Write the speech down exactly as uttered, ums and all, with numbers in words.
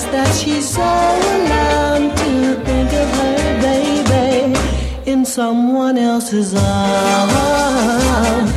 that she's so alarmed to think of her baby in someone else's arms.